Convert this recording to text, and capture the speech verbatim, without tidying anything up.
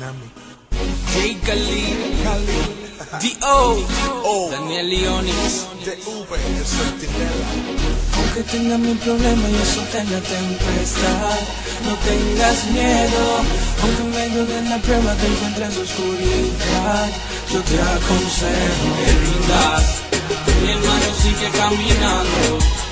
Miami. J. Khalid, D O, Oh, Daniel Leonis. D V, el Centinela. Aunque tenga mi problema y eso tenga tempestad, no tengas miedo. Aunque en medio de la prueba te encuentres oscuridad, yo te aconsejo que rindas. Mi hermano sigue caminando.